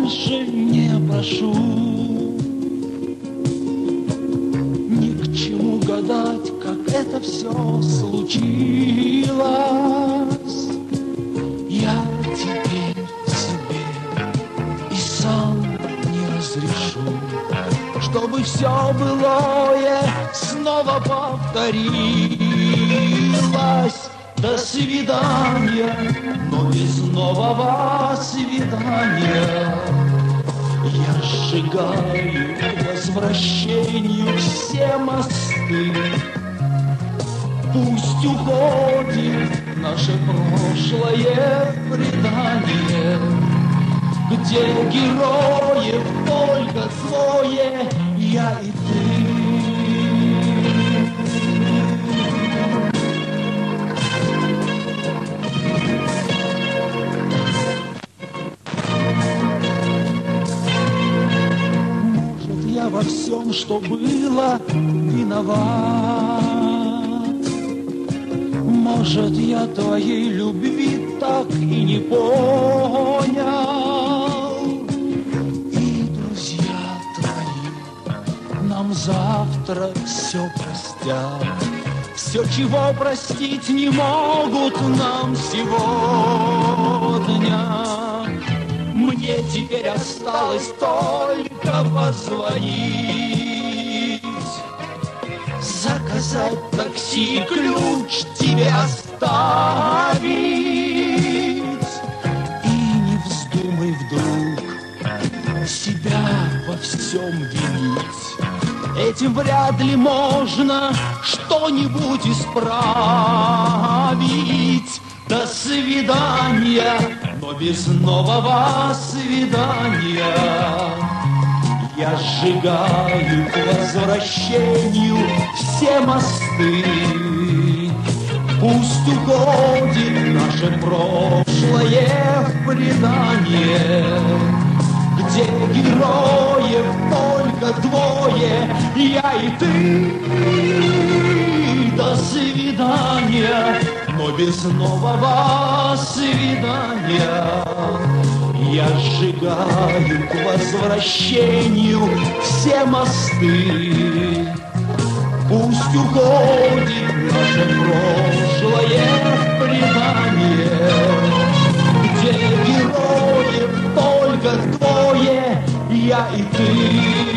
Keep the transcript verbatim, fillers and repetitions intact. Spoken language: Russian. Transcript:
больше не прошу. Ни к чему гадать, как это все случилось. Я теперь себе и сам не разрешу, чтобы все былое снова повторилось. До свидания, но без нового свидания. Я сжигаю к возвращению все мосты. Пусть уходит наше прошлое в предание, где героев только двое, я и ты. Может, я во всем, что было, виноват. Может, я твоей любви так и не понял. И друзья твои нам завтра все простят. Все, чего простить не могут нам сегодня. Мне теперь осталось только позвонить, заказать такси и ключ тебе оставить. И не вздумай вдруг себя во всем винить. Этим вряд ли можно что-нибудь исправить. До свидания, но без нового свидания. Я сжигаю к возвращению все мосты. Пусть уходит наше прошлое в предание, где героев только двое, я и ты. До свидания, но без нового свидания. Я сжигаю к возвращению все мосты. Пусть уходит наше прошлое в предание, где героев только двое, я и ты.